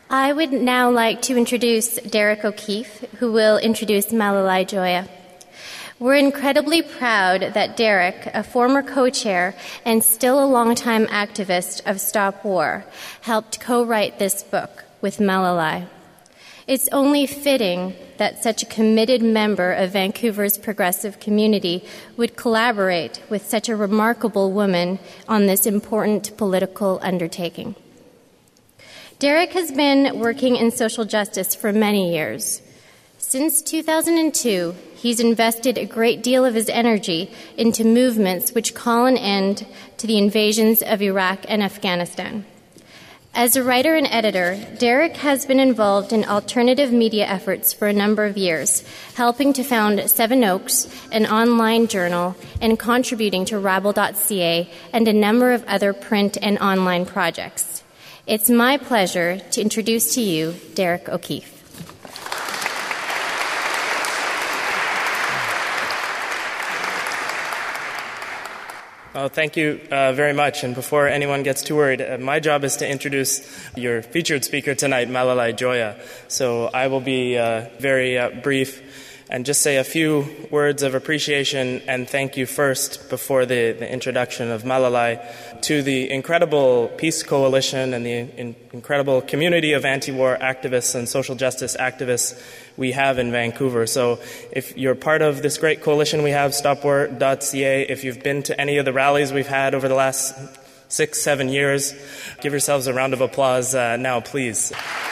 I would now like to introduce Derek O'Keefe, who will introduce Malalai Joya. We're incredibly proud that Derek, a former co-chair and still a longtime activist of Stop War, helped co-write this book with Malalai. It's only fitting that such a committed member of Vancouver's progressive community would collaborate with such a remarkable woman on this important political undertaking. Derek has been working in social justice for many years. Since 2002, he's invested a great deal of his energy into movements which call an end to the invasions of Iraq and Afghanistan. As a writer and editor, Derek has been involved in alternative media efforts for a number of years, helping to found Seven Oaks, an online journal, and contributing to Rabble.ca and a number of other print and online projects. It's my pleasure to introduce to you Derek O'Keefe. Well, thank you very much. And before anyone gets too worried, my job is to introduce your featured speaker tonight, Malalai Joya. So I will be very brief and just say a few words of appreciation and thank you first before the introduction of Malalai to the incredible Peace Coalition and the incredible community of anti-war activists and social justice activists we have in Vancouver. So if you're part of this great coalition we have, stopwar.ca, if you've been to any of the rallies we've had over the last 6-7 years, give yourselves a round of applause now, please.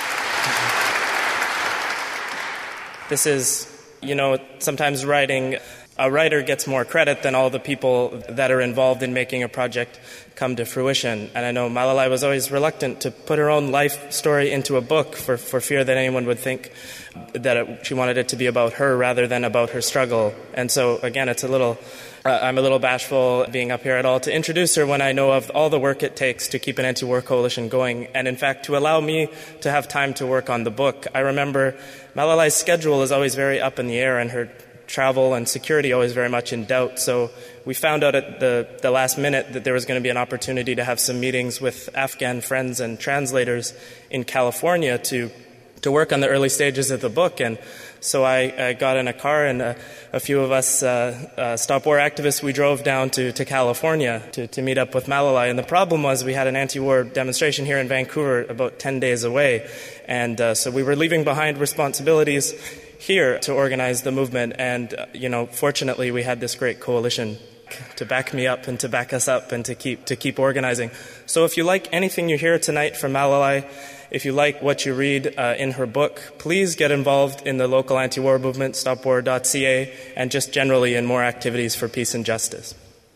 This is, sometimes a writer gets more credit than all the people that are involved in making a project come to fruition. And I know Malalai was always reluctant to put her own life story into a book for fear that anyone would think that she wanted it to be about her rather than about her struggle. And so, again, I'm a little bashful being up here at all to introduce her when I know of all the work it takes to keep an anti-war coalition going, and in fact to allow me to have time to work on the book. I remember Malalai's schedule is always very up in the air and her travel and security always very much in doubt. So we found out at the last minute that there was going to be an opportunity to have some meetings with Afghan friends and translators in California to work on the early stages of the book. And so I got in a car and a few of us Stop War activists, we drove down to California to meet up with Malalai. And the problem was we had an anti-war demonstration here in Vancouver about 10 days away. And so we were leaving behind responsibilities here to organize the movement. And, fortunately we had this great coalition to back me up and to back us up and to keep organizing. So if you like anything you hear tonight from Malalai, if you like what you read in her book, please get involved in the local anti-war movement, stopwar.ca, and just generally in more activities for peace and justice.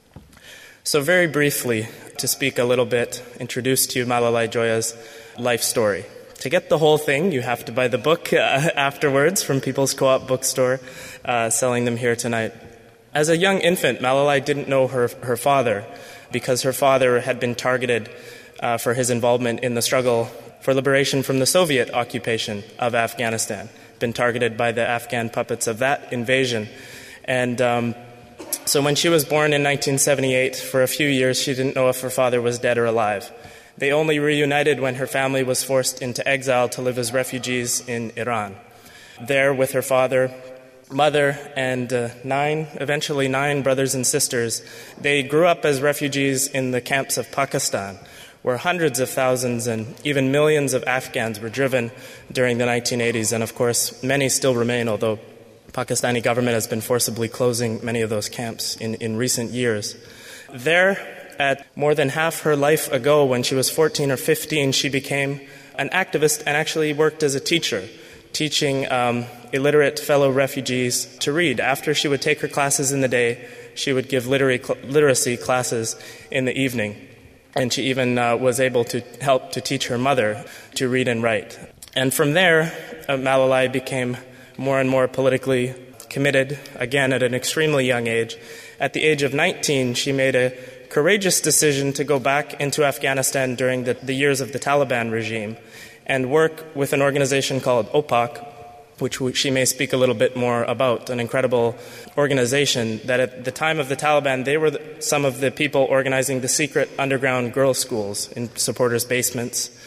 So very briefly, to speak a little bit, introduce to you Malalai Joya's life story. To get the whole thing, you have to buy the book afterwards from People's Co-op Bookstore, selling them here tonight. As a young infant, Malalai didn't know her father because her father had been targeted for his involvement in the struggle for liberation from the Soviet occupation of Afghanistan, been targeted by the Afghan puppets of that invasion. And so when she was born in 1978, for a few years, she didn't know if her father was dead or alive. They only reunited when her family was forced into exile to live as refugees in Iran. There, with her father, mother, and eventually nine brothers and sisters, they grew up as refugees in the camps of Pakistan, where hundreds of thousands and even millions of Afghans were driven during the 1980s. And of course, many still remain, although Pakistani government has been forcibly closing many of those camps in recent years. There, at more than half her life ago, when she was 14 or 15, she became an activist and actually worked as a teacher, teaching illiterate fellow refugees to read. After she would take her classes in the day, she would give literacy classes in the evening. And she even was able to help to teach her mother to read and write. And from there, Malalai became more and more politically committed, again at an extremely young age. At the age of 19, she made a courageous decision to go back into Afghanistan during the years of the Taliban regime and work with an organization called OPAC, which she may speak a little bit more about, an incredible organization that at the time of the Taliban, they were some of the people organizing the secret underground girls' schools in supporters' basements.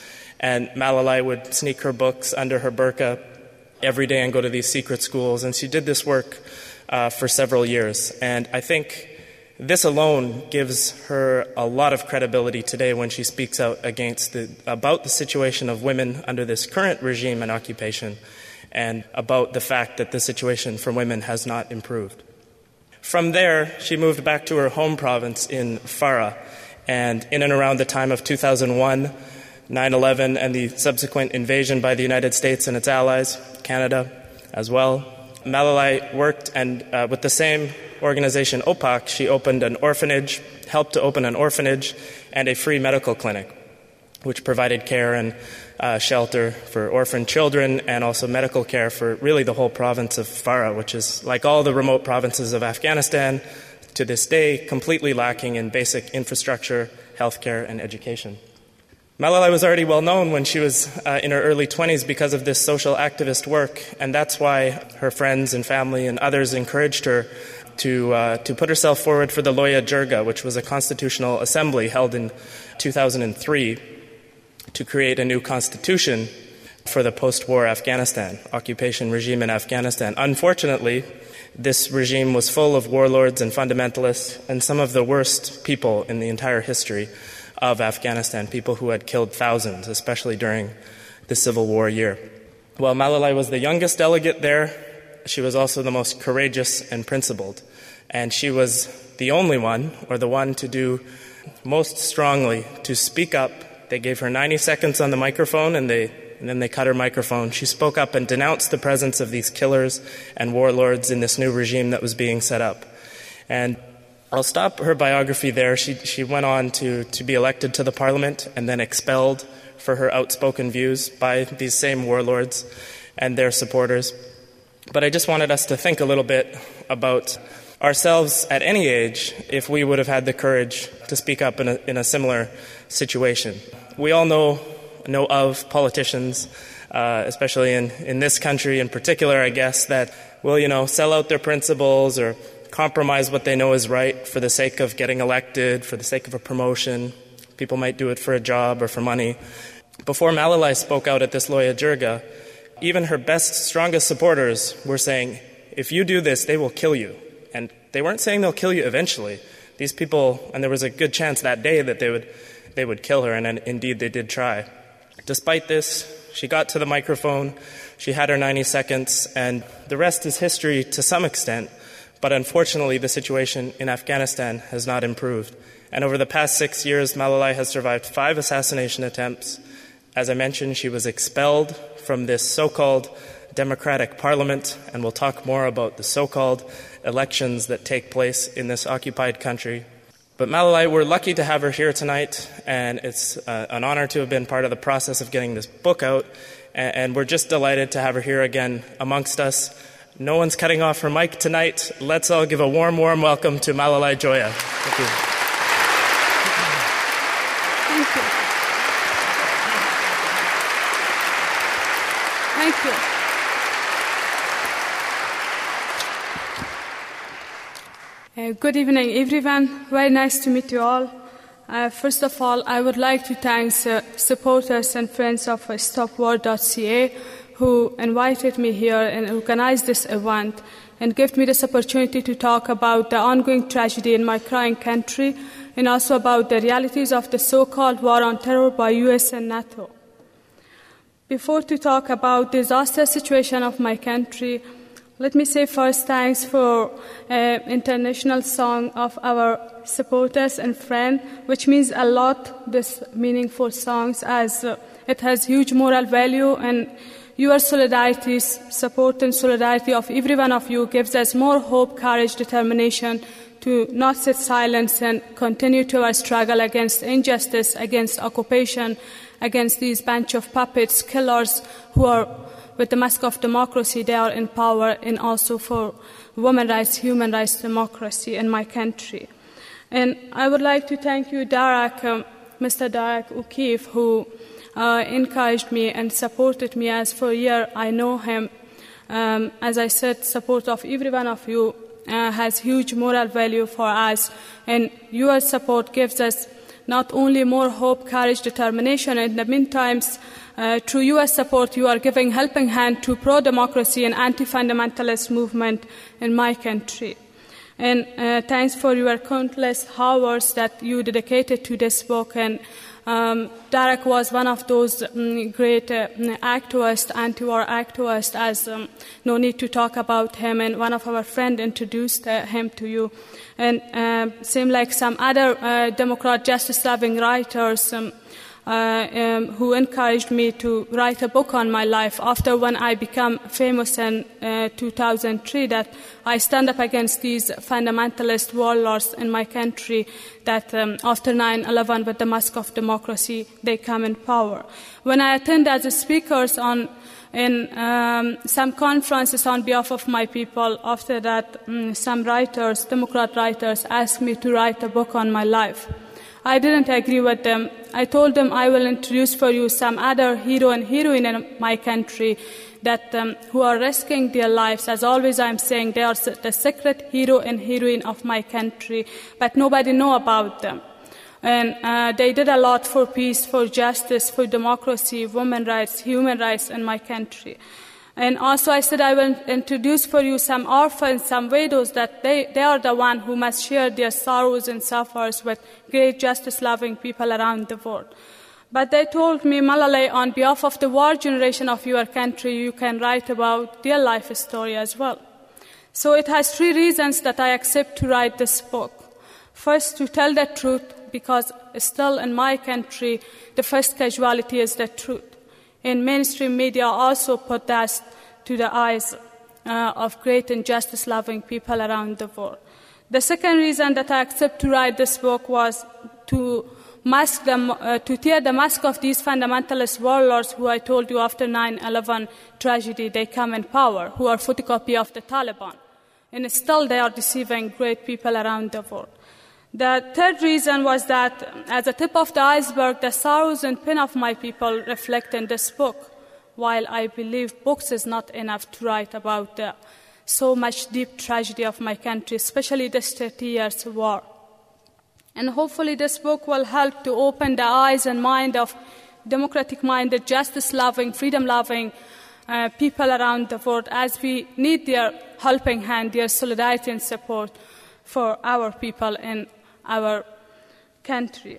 And Malalai would sneak her books under her burqa every day and go to these secret schools. And she did this work for several years. And I think this alone gives her a lot of credibility today when she speaks out about the situation of women under this current regime and occupation, and about the fact that the situation for women has not improved. From there, she moved back to her home province in Farah, and in and around the time of 2001, 9/11, and the subsequent invasion by the United States and its allies, Canada as well, Malalai worked, and with the same organization, OPAC, she helped to open an orphanage and a free medical clinic, which provided care and shelter for orphan children and also medical care for really the whole province of Farah, which is, like all the remote provinces of Afghanistan, to this day, completely lacking in basic infrastructure, healthcare, and education. Malalai was already well known when she was in her early 20s because of this social activist work, and that's why her friends and family and others encouraged her to put herself forward for the Loya Jirga, which was a constitutional assembly held in 2003 to create a new constitution for the post-war Afghanistan, occupation regime in Afghanistan. Unfortunately, this regime was full of warlords and fundamentalists and some of the worst people in the entire history of Afghanistan, people who had killed thousands, especially during the Civil War year. While Malalai was the youngest delegate there, she was also the most courageous and principled. And she was the only one, or the one to do most strongly, to speak up. They gave her 90 seconds on the microphone, and then they cut her microphone. She spoke up and denounced the presence of these killers and warlords in this new regime that was being set up. And I'll stop her biography there. She went on to be elected to the parliament and then expelled for her outspoken views by these same warlords and their supporters. But I just wanted us to think a little bit about ourselves at any age if we would have had the courage to speak up in a similar situation. We all know of politicians, especially in this country in particular, I guess, that will, sell out their principles or compromise what they know is right for the sake of getting elected, for the sake of a promotion. People might do it for a job or for money. Before Malalai spoke out at this Loya Jirga, even her best, strongest supporters were saying, if you do this, they will kill you. And they weren't saying they'll kill you eventually. These people, and there was a good chance that day that they would kill her, and indeed they did try. Despite this, she got to the microphone, she had her 90 seconds, and the rest is history to some extent. But unfortunately, the situation in Afghanistan has not improved. And over the past 6 years, Malalai has survived 5 assassination attempts. As I mentioned, she was expelled from this so-called democratic parliament, and we'll talk more about the so-called elections that take place in this occupied country. But Malalai, we're lucky to have her here tonight, and it's an honor to have been part of the process of getting this book out, and we're just delighted to have her here again amongst us. No one's cutting off her mic tonight. Let's all give a warm, warm welcome to Malalai Joya. Thank you. Thank you. Thank you. Good evening, everyone. Very nice to meet you all. First of all, I would like to thank supporters and friends of StopWar.ca who invited me here and organized this event and gave me this opportunity to talk about the ongoing tragedy in my crying country and also about the realities of the so-called war on terror by US and NATO. Before to talk about the disaster situation of my country, let me say first thanks for international song of our supporters and friends, which means a lot, this meaningful songs, as it has huge moral value, and your solidarity, support and solidarity of every one of you gives us more hope, courage, determination to not sit silent and continue to our struggle against injustice, against occupation, against these bunch of puppets, killers who are with the mask of democracy, they are in power, and also for women's rights, human rights, democracy in my country. And I would like to thank you, Mr. Derek O'Keefe, who encouraged me and supported me as for a year. I know him. As I said, support of every one of you has huge moral value for us, and your support gives us not only more hope, courage, determination. In the meantime, through U.S. support, you are giving helping hand to pro-democracy and anti-fundamentalist movement in my country. And thanks for your countless hours that you dedicated to this book. And Derek was one of those great activists, anti-war activists, as no need to talk about him. And one of our friends introduced him to you. And same like some other Democrat justice-loving writers who encouraged me to write a book on my life after when I became famous in 2003, that I stand up against these fundamentalist warlords in my country that after 9/11 with the mask of democracy, they come in power. When I attend as a speaker in some conferences on behalf of my people, after that some writers, Democrat writers, asked me to write a book on my life. I didn't agree with them. I told them I will introduce for you some other hero and heroine in my country that who are risking their lives. As always, I'm saying they are the secret hero and heroine of my country, but nobody know about them. And they did a lot for peace, for justice, for democracy, women's rights, human rights in my country. And also I said I will introduce for you some orphans, some widows, that they are the ones who must share their sorrows and suffers with great justice-loving people around the world. But they told me, Malalai, on behalf of the war generation of your country, you can write about their life story as well. So it has 3 reasons that I accept to write this book. First, to tell the truth, because still in my country, the first casualty is the truth. And mainstream media also put that to the eyes of great and justice-loving people around the world. The second reason that I accept to write this book was to tear the mask of these fundamentalist warlords who I told you after 9/11 tragedy, they come in power, who are photocopy of the Taliban. And still they are deceiving great people around the world. The third reason was that, as a tip of the iceberg, the sorrows and pain of my people reflect in this book, while I believe books is not enough to write about so much deep tragedy of my country, especially this 30 years war. And hopefully this book will help to open the eyes and mind of democratic-minded, justice-loving, freedom-loving people around the world, as we need their helping hand, their solidarity and support for our people in our country.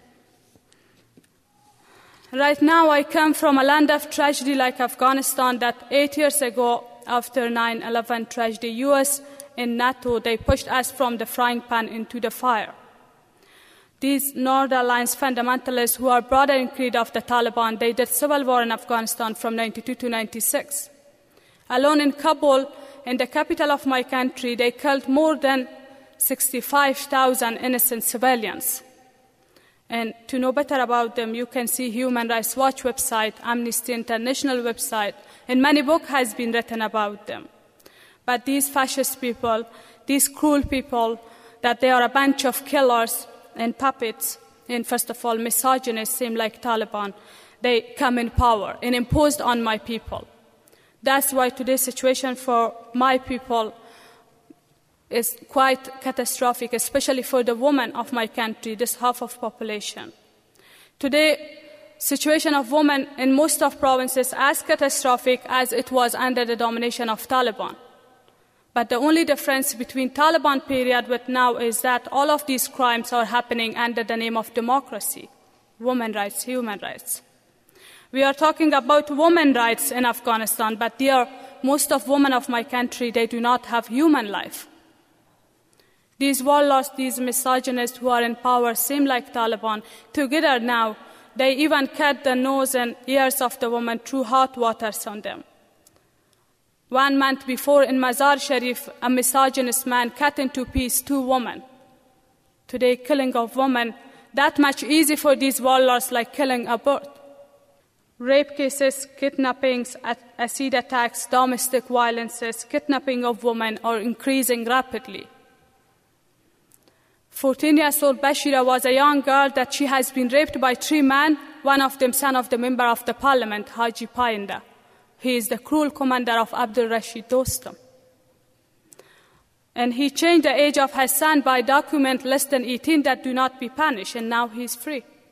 Right now, I come from a land of tragedy like Afghanistan, that 8 years ago, after 9/11 tragedy, US and NATO, they pushed us from the frying pan into the fire. These North Alliance fundamentalists who are brother in creed of the Taliban, they did civil war in Afghanistan from 92 to 96. Alone in Kabul, in the capital of my country, they killed more than 65,000 innocent civilians. And to know better about them, you can see Human Rights Watch website, Amnesty International website, and many books has been written about them. But these fascist people, these cruel people, that they are a bunch of killers and puppets, and first of all, misogynists, same like Taliban, they come in power and imposed on my people. That's why today's situation for my people is quite catastrophic, especially for the women of my country, this half of population. Today, situation of women in most of provinces as catastrophic as it was under the domination of Taliban. But the only difference between Taliban period with now is that all of these crimes are happening under the name of democracy, women's rights, human rights. We are talking about women's rights in Afghanistan, but most of women of my country, they do not have human life. These warlords, these misogynists who are in power, seem like Taliban. Together now, they even cut the nose and ears of the woman through hot waters on them. 1 month before in Mazar Sharif, a misogynist man cut into pieces 2 women. Today, killing of women, that much easy for these warlords like killing a bird. Rape cases, kidnappings, acid attacks, domestic violences, kidnapping of women are increasing rapidly. 14-year-old Bashira was a young girl that she has been raped by 3 men, one of them son of the member of the parliament, Haji Painda. He is the cruel commander of Abdul Rashid Dostum. And he changed the age of his son by document less than 18 that do not be punished, and now he is free.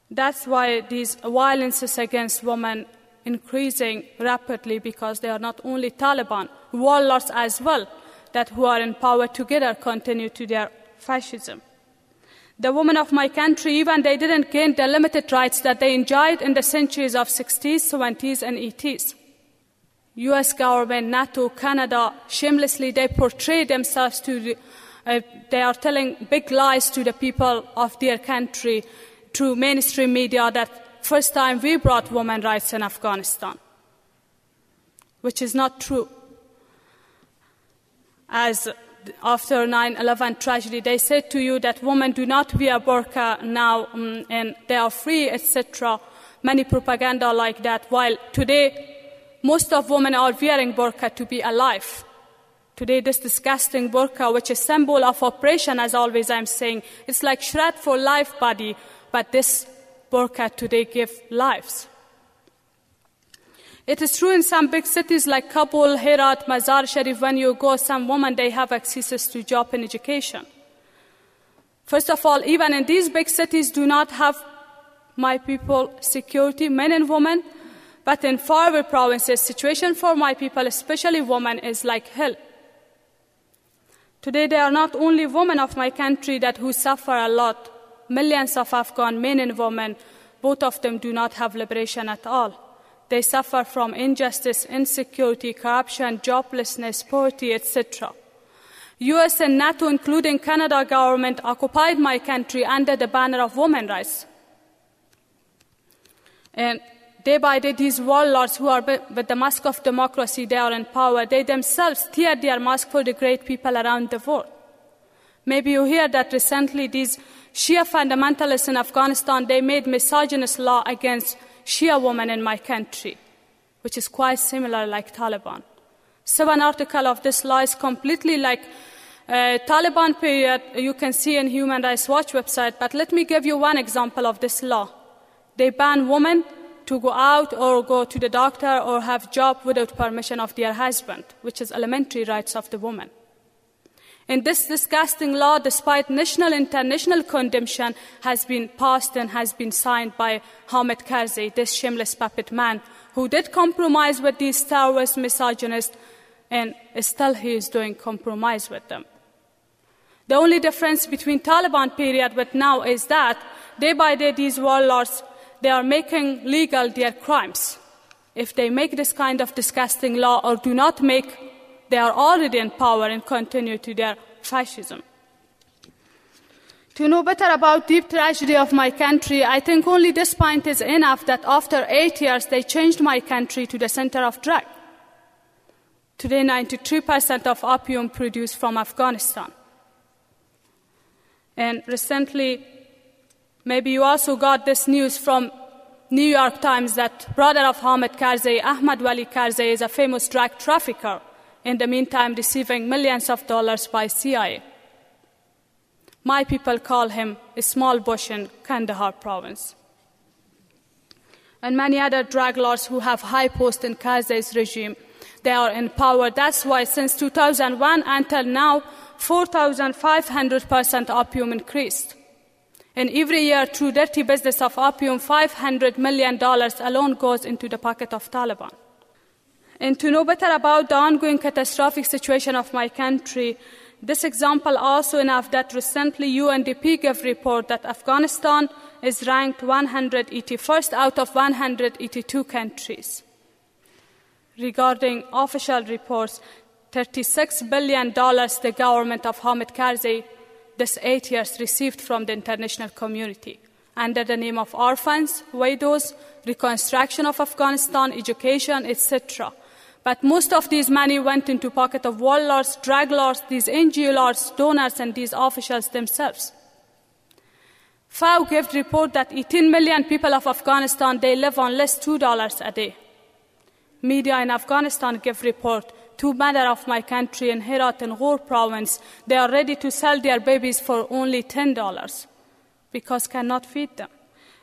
That's why these violences against women increasing rapidly, because they are not only Taliban, warlords as well, that who are in power together continue to their fascism. The women of my country, even they didn't gain the limited rights that they enjoyed in the centuries of 60s, 70s, and 80s. US government, NATO, Canada, shamelessly they portray themselves they are telling big lies to the people of their country through mainstream media that first time we brought women's rights in Afghanistan, which is not true. As after 9/11 tragedy, they said to you that women do not wear burqa now and they are free, etc. Many propaganda like that, while today most of women are wearing burqa to be alive. Today this disgusting burqa, which is symbol of oppression, as always I'm saying, it's like shred for life body, but this burqa today give lives. It is true in some big cities like Kabul, Herat, Mazar Sharif, when you go, some women, they have access to job and education. First of all, even in these big cities do not have, my people, security, men and women, but in faraway provinces, situation for my people, especially women, is like hell. Today, there are not only women of my country who suffer a lot. Millions of Afghan men and women, both of them do not have liberation at all. They suffer from injustice, insecurity, corruption, joblessness, poverty, etc. US and NATO, including Canada government, occupied my country under the banner of women's rights. And day by day, these warlords who are with the mask of democracy, they are in power. They themselves tear their mask for the great people around the world. Maybe you hear that recently these Shia fundamentalists in Afghanistan, they made misogynist law against Shia women in my country, which is quite similar like Taliban. 7 articles of this law is completely like Taliban period, you can see in Human Rights Watch website, but let me give you one example of this law. They ban women to go out or go to the doctor or have job without permission of their husband, which is elementary rights of the woman. And this disgusting law, despite national and international condemnation, has been passed and has been signed by Hamid Karzai, this shameless puppet man, who did compromise with these terrorist misogynists, and still he is doing compromise with them. The only difference between Taliban period with now is that day by day these warlords, they are making legal their crimes. If they make this kind of disgusting law or do not make, they are already in power and continue to their fascism. To know better about deep tragedy of my country, I think only this point is enough that after 8 years, they changed my country to the center of drug. Today, 93% of opium produced from Afghanistan. And recently, maybe you also got this news from New York Times that brother of Hamid Karzai, Ahmad Wali Karzai, is a famous drug trafficker, in the meantime receiving millions of dollars by CIA. My people call him a small bush in Kandahar province. And many other drug lords who have high posts in Karzai's regime, they are in power. That's why since 2001 until now, 4,500% opium increased. And every year, through dirty business of opium, $500 million alone goes into the pocket of Taliban. And to know better about the ongoing catastrophic situation of my country, this example also enough that recently UNDP gave report that Afghanistan is ranked 181st out of 182 countries. Regarding official reports, $36 billion the government of Hamid Karzai this 8 years received from the international community under the name of orphans, widows, reconstruction of Afghanistan, education, etc. But most of these money went into pocket of warlords, drug lords, these NGO lords, donors, and these officials themselves. FAO gave report that 18 million people of Afghanistan, they live on less $2 a day. Media in Afghanistan gave report, 2 mothers of my country in Herat and Ghor province, they are ready to sell their babies for only $10 because cannot feed them.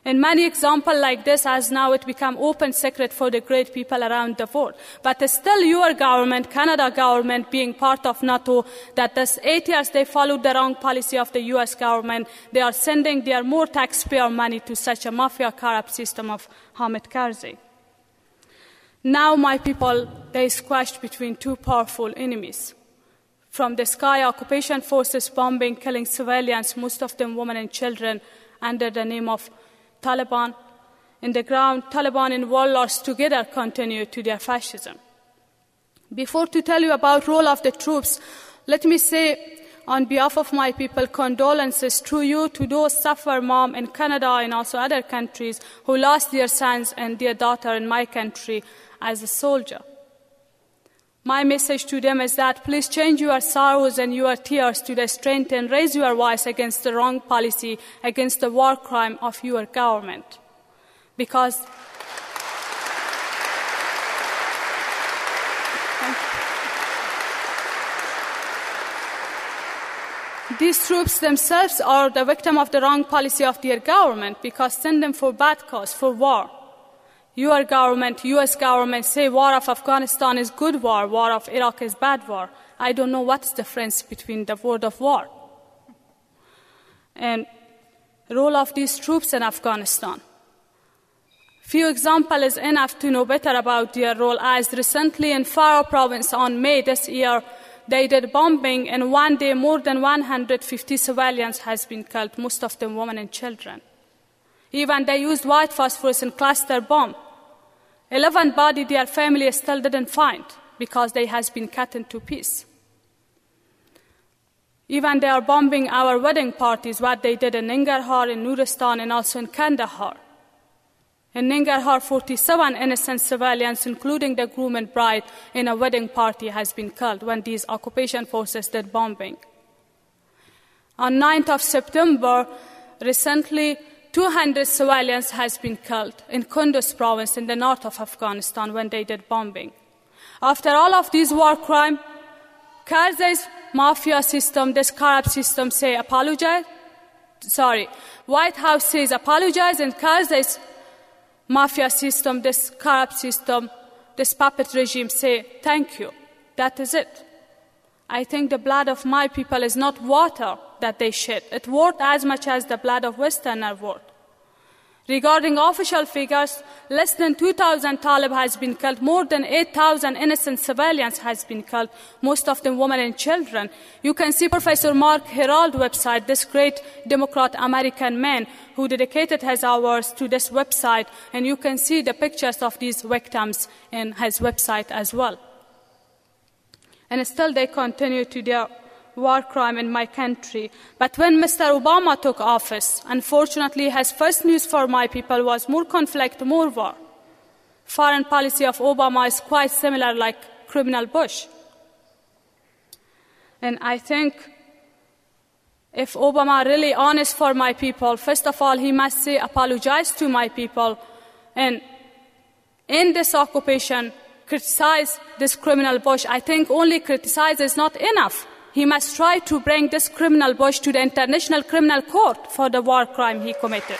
And many examples like this, as now it become open secret for the great people around the world. But still your government, Canada government, being part of NATO, that this 8 years they followed the wrong policy of the US government. They are sending their more taxpayer money to such a mafia corrupt system of Hamid Karzai. Now my people, they squashed between two powerful enemies. From the sky, occupation forces bombing, killing civilians, most of them women and children, under the name of Taliban. In the ground, Taliban and warlords together continue to their fascism. Before to tell you about role of the troops, let me say on behalf of my people, condolences to you, to those suffer mom in Canada and also other countries who lost their sons and their daughter in my country as a soldier. My message to them is that please change your sorrows and your tears to the strength and raise your voice against the wrong policy, against the war crime of your government. Because these troops themselves are the victim of the wrong policy of their government, because send them for bad cause, for war. Your government, US government, say war of Afghanistan is good war, war of Iraq is bad war. I don't know what's the difference between the word of war. And role of these troops in Afghanistan. Few examples is enough to know better about their role, as recently in Farah province on May this year, they did bombing, and one day more than 150 civilians has been killed, most of them women and children. Even they used white phosphorus and cluster bomb. 11 bodies their family still didn't find because they has been cut into pieces. Even they are bombing our wedding parties, what they did in Nangarhar, in Nuristan, and also in Kandahar. In Nangarhar, 47 innocent civilians, including the groom and bride, in a wedding party has been killed when these occupation forces did bombing. On 9th of September, recently, 200 civilians has been killed in Kunduz province in the north of Afghanistan when they did bombing. After all of these war crimes, Karzai's mafia system, this corrupt system, say apologize. White House says apologize, and Karzai's mafia system, this corrupt system, this puppet regime say thank you. That is it. I think the blood of my people is not water that they shed. It's worth as much as the blood of Westerners worth. Regarding official figures, less than 2,000 Talib has been killed, more than 8,000 innocent civilians has been killed, most of them women and children. You can see Professor Mark Herald's website, this great Democrat American man who dedicated his hours to this website, and you can see the pictures of these victims in his website as well. And still they continue to their war crime in my country. But when Mr. Obama took office, unfortunately, his first news for my people was more conflict, more war. Foreign policy of Obama is quite similar like criminal Bush. And I think if Obama really honest for my people, first of all, he must say apologize to my people. And in this occupation, criticize this criminal Bush. I think only criticize is not enough. He must try to bring this criminal Bush to the International Criminal Court for the war crime he committed.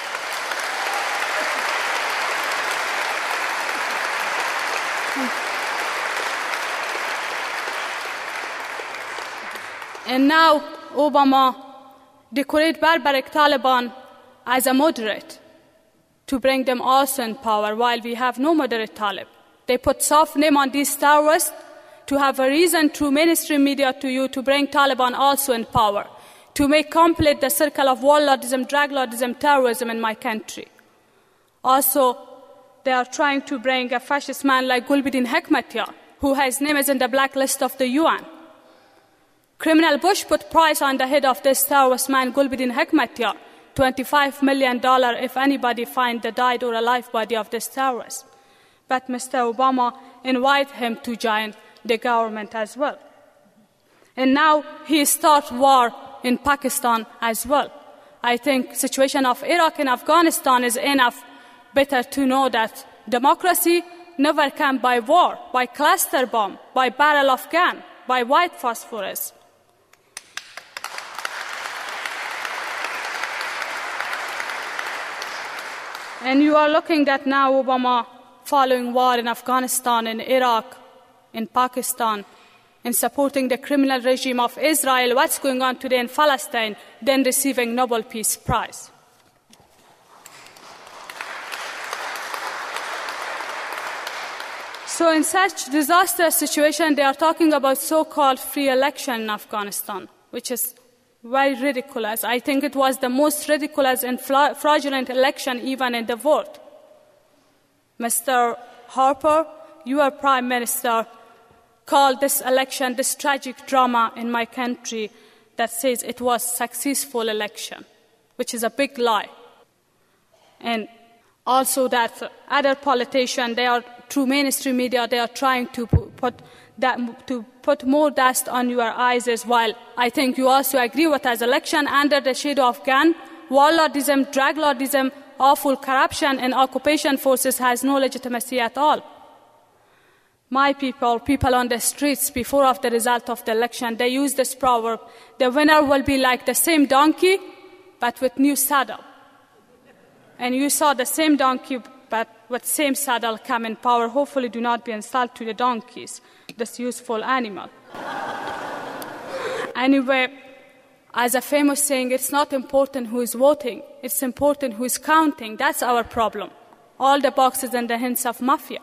And now Obama decorate barbaric Taliban as a moderate to bring them also in power, while we have no moderate Talib. They put soft name on these terrorists to have a reason through mainstream media to you to bring Taliban also in power, to make complete the circle of warlordism, drug lordism, terrorism in my country. Also, they are trying to bring a fascist man like Gulbuddin Hekmatyar, who his name is in the blacklist of the UN. Criminal Bush put price on the head of this terrorist man, Gulbuddin Hekmatyar, $25 million if anybody finds the died or alive body of this terrorist. But Mr. Obama invited him to join the government as well. And now he starts war in Pakistan as well. I think the situation of Iraq and Afghanistan is enough better to know that democracy never comes by war, by cluster bomb, by barrel of gun, by white phosphorus. And you are looking at now Obama following war in Afghanistan, in Iraq, in Pakistan, and supporting the criminal regime of Israel, what's going on today in Palestine, then receiving Nobel Peace Prize. So in such disastrous situation, they are talking about so-called free election in Afghanistan, which is very ridiculous. I think it was the most ridiculous and fraudulent election even in the world. Mr. Harper, your Prime Minister, called this election this tragic drama in my country that says it was a successful election, which is a big lie. And also that other politicians, they are, through mainstream media, they are trying to put more dust on your eyes as well. I think you also agree with us, election under the shadow of gun, warlordism, drug lordism, awful corruption, and occupation forces has no legitimacy at all. My people on the streets before of the result of the election, they use this proverb, the winner will be like the same donkey, but with new saddle. And you saw the same donkey, but with same saddle come in power. Hopefully do not be insult to the donkeys, this useful animal. Anyway, as a famous saying, it's not important who is voting, it's important who is counting. That's our problem. All the boxes and the hints of mafia.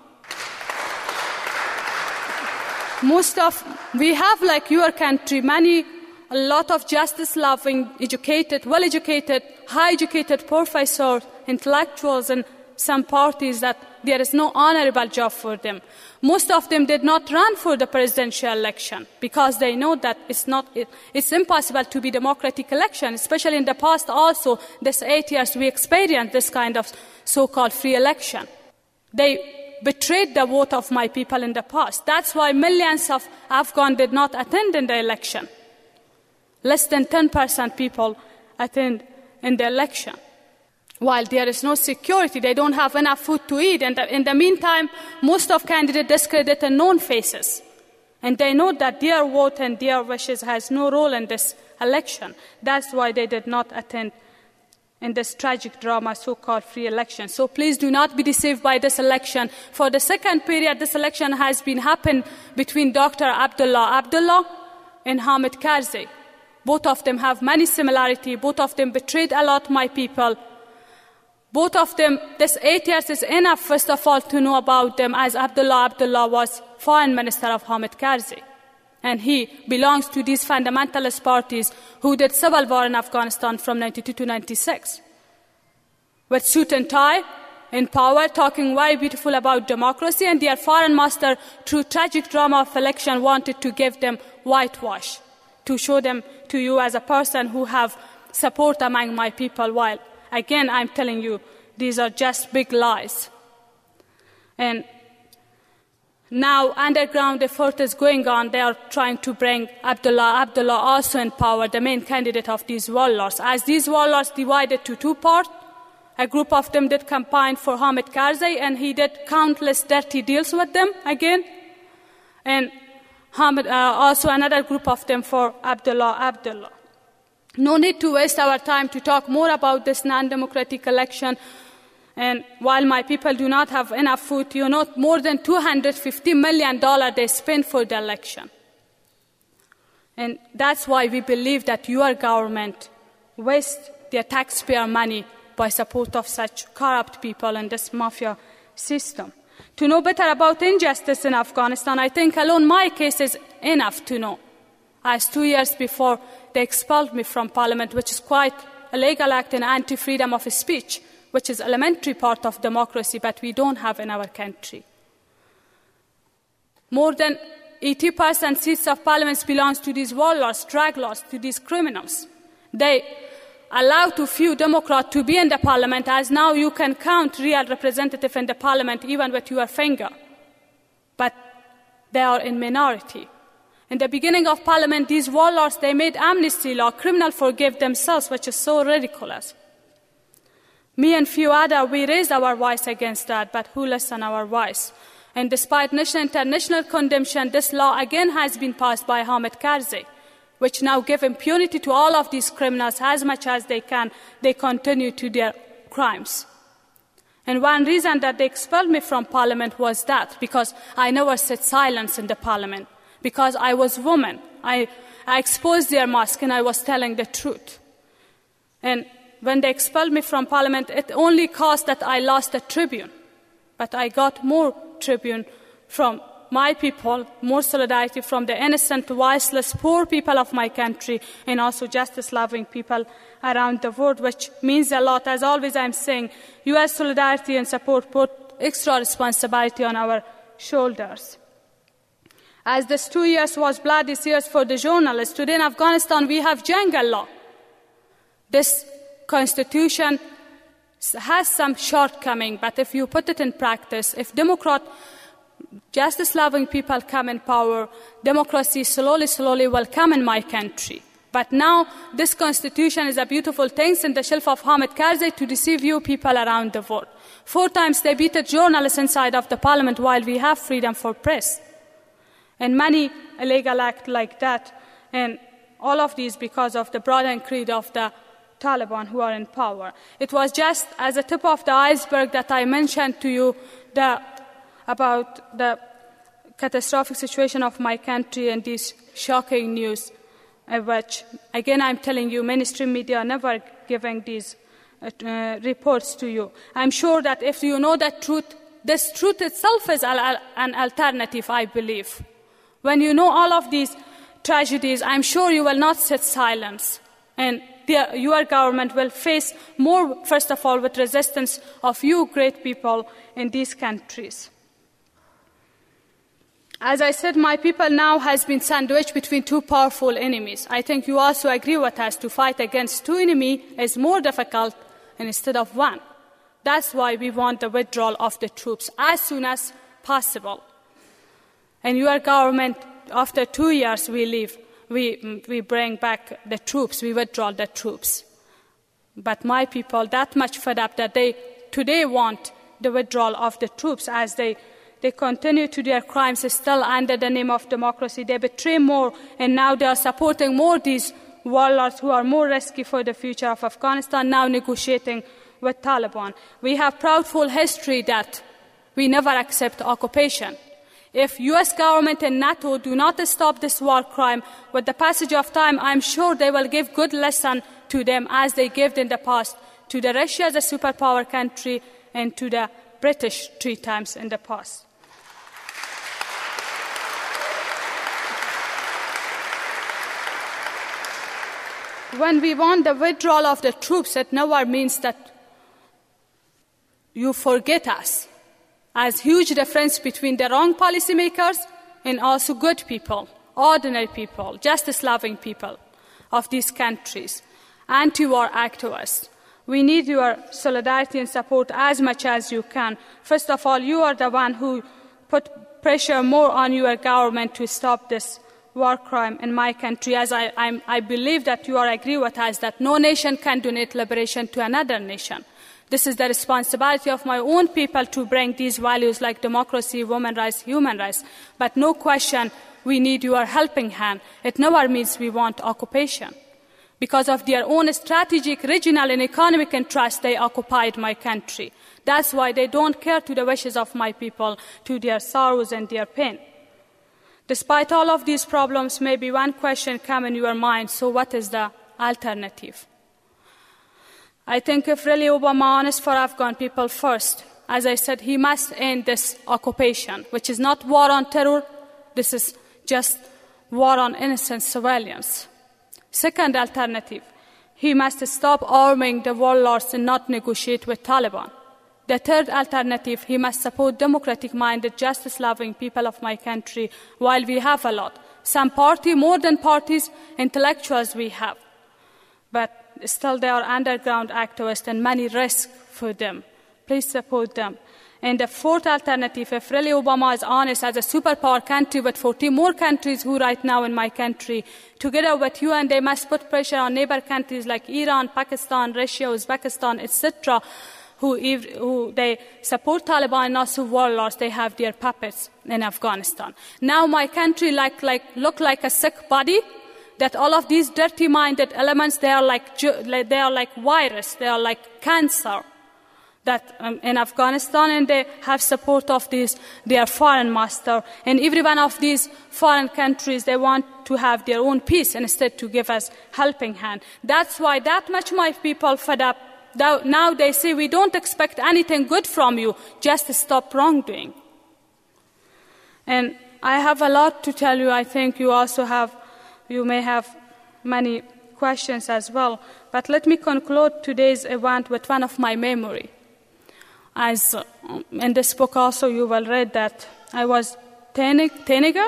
We have, like your country, a lot of justice-loving, educated, well-educated, high-educated professors, intellectuals, and some parties that there is no honorable job for them. Most of them did not run for the presidential election because they know that it's impossible to be democratic election, especially in the past also, this 8 years we experienced this kind of so-called free election. They betrayed the vote of my people in the past. That's why millions of Afghans did not attend in the election. Less than 10% people attend in the election. While there is no security, they don't have enough food to eat. And in the meantime, most of candidates discredit known faces. And they know that their vote and their wishes has no role in this election. That's why they did not attend in this tragic drama, so-called free election. So please do not be deceived by this election. For the second period, this election has been happened between Dr. Abdullah and Hamid Karzai. Both of them have many similarities. Both of them betrayed a lot my people. Both of them, this 8 years is enough, first of all, to know about them, as Abdullah was foreign minister of Hamid Karzai. And he belongs to these fundamentalist parties who did civil war in Afghanistan from 92 to 96. With suit and tie, in power, talking very beautiful about democracy, and their foreign master, through tragic drama of election, wanted to give them whitewash, to show them to you as a person who have support among my people, while, again, I'm telling you, these are just big lies. And now, underground effort is going on. They are trying to bring Abdullah also in power, the main candidate of these warlords. As these warlords divided to two parts, a group of them did campaign for Hamid Karzai, and he did countless dirty deals with them again. And also another group of them for Abdullah. No need to waste our time to talk more about this non-democratic election. And while my people do not have enough food, you know, more than $250 million they spent for the election. And that's why we believe that your government wastes their taxpayer money by support of such corrupt people in this mafia system. To know better about injustice in Afghanistan, I think alone my case is enough to know. As 2 years before, they expelled me from parliament, which is quite a legal act and anti-freedom of speech, which is elementary part of democracy, but we don't have in our country. More than 80% seats of parliament belongs to these warlords, drug lords, to these criminals. They allow too few Democrats to be in the parliament, as now you can count real representatives in the parliament even with your finger. But they are in minority. In the beginning of parliament, these warlords, they made amnesty law, criminals forgive themselves, which is so ridiculous. Me and few others, we raised our voice against that, but who listened our voice? And despite national international condemnation, this law again has been passed by Hamid Karzai, which now give impunity to all of these criminals as much as they can. They continue to their crimes. And one reason that they expelled me from parliament was that, because I never said silence in the parliament, because I was woman. I exposed their mask and I was telling the truth. And when they expelled me from parliament, it only caused that I lost a tribune. But I got more tribune from my people, more solidarity from the innocent, voiceless, poor people of my country, and also justice-loving people around the world, which means a lot. As always, I'm saying, U.S. solidarity and support put extra responsibility on our shoulders. As this 2 years was bloody years for the journalists, today in Afghanistan we have jungle law. This constitution has some shortcoming, but if you put it in practice, if justice-loving people come in power, democracy slowly will come in my country. But now this constitution is a beautiful thing in the shelf of Hamid Karzai to deceive you people around the world. 4 times they beat a journalist inside of the parliament while we have freedom for press. And many illegal acts like that, and all of these because of the broad and creed of the Taliban who are in power. It was just as a tip of the iceberg that I mentioned to you about the catastrophic situation of my country and these shocking news, which, again, I'm telling you, mainstream media are never giving these reports to you. I'm sure that if you know the truth, this truth itself is an alternative, I believe. When you know all of these tragedies, I'm sure you will not sit silent. And your government will face more, first of all, with resistance of you great people in these countries. As I said, my people now has been sandwiched between 2 powerful enemies. I think you also agree with us to fight against 2 enemies is more difficult instead of 1. That's why we want the withdrawal of the troops as soon as possible. And your government, after 2 years, we leave. We bring back the troops, we withdraw the troops. But my people, that much fed up that they today want the withdrawal of the troops as they continue to their crimes still under the name of democracy. They betray more, and now they are supporting more these warlords who are more risky for the future of Afghanistan, now negotiating with Taliban. We have proudful history that we never accept occupation. If U.S. government and NATO do not stop this war crime, with the passage of time, I'm sure they will give good lesson to them as they gave in the past to the Russia, the superpower country, and to the British 3 times in the past. When we want the withdrawal of the troops, it never means that you forget us. As huge difference between the wrong policymakers and also good people, ordinary people, justice-loving people of these countries, anti-war activists. We need your solidarity and support as much as you can. First of all, you are the one who put pressure more on your government to stop this war crime in my country, as I believe that you agree with us that no nation can donate liberation to another nation. This is the responsibility of my own people to bring these values like democracy, women's rights, human rights. But no question, we need your helping hand. It never means we want occupation. Because of their own strategic, regional, and economic interests, they occupied my country. That's why they don't care to the wishes of my people, to their sorrows and their pain. Despite all of these problems, maybe one question comes in your mind, so what is the alternative? I think if really Obama honest for Afghan people first, as I said, he must end this occupation, which is not war on terror, this is just war on innocent civilians. Second alternative, he must stop arming the warlords and not negotiate with Taliban. The third alternative, he must support democratic-minded, justice-loving people of my country, while we have a lot. Some party, more than parties, intellectuals we have. But still they are underground activists and many risks for them. Please support them. And the fourth alternative, if really Obama is honest as a superpower country with 14 more countries who right now in my country, together with you, and they must put pressure on neighbor countries like Iran, Pakistan, Russia, Uzbekistan, etc., who they support Taliban and also warlords, they have their puppets in Afghanistan. Now my country look like a sick body, that all of these dirty-minded elements, they are like virus, they are like cancer. that in Afghanistan, and they have support of their foreign master. And every one of these foreign countries, they want to have their own peace instead to give us helping hand. That's why that much my people fed up. Now they say, we don't expect anything good from you, just stop wrongdoing. And I have a lot to tell you. I think you may have many questions as well. But let me conclude today's event with one of my memory. As in this book also you will read that I was teenager.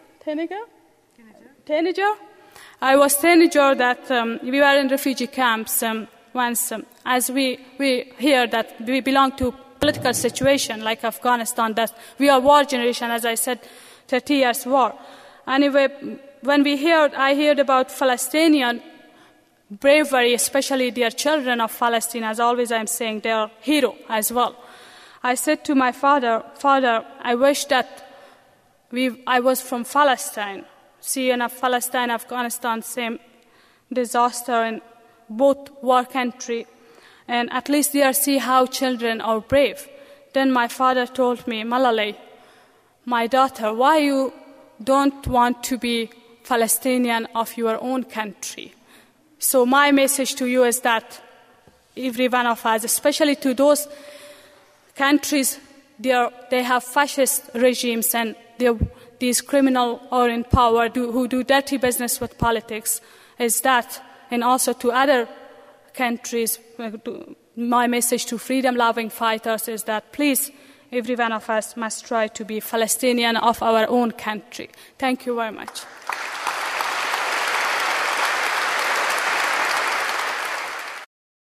I was teenager that we were in refugee camps once. As we hear that we belong to political situation like Afghanistan, that we are war generation, as I said, 30 years war. Anyway, when I heard about Palestinian bravery, especially their children of Palestine, as always I'm saying, they are hero as well. I said to my father, I wish that I was from Palestine. See, in Palestine, Afghanistan, same disaster in both war country, and at least there see how children are brave. Then my father told me, Malalai, my daughter, why you don't want to be Palestinian of your own country? So my message to you is that every one of us, especially to those countries, they have fascist regimes and these criminals are in power who do dirty business with politics, is that, and also to other countries, my message to freedom-loving fighters is that please, every one of us must try to be Palestinian of our own country. Thank you very much.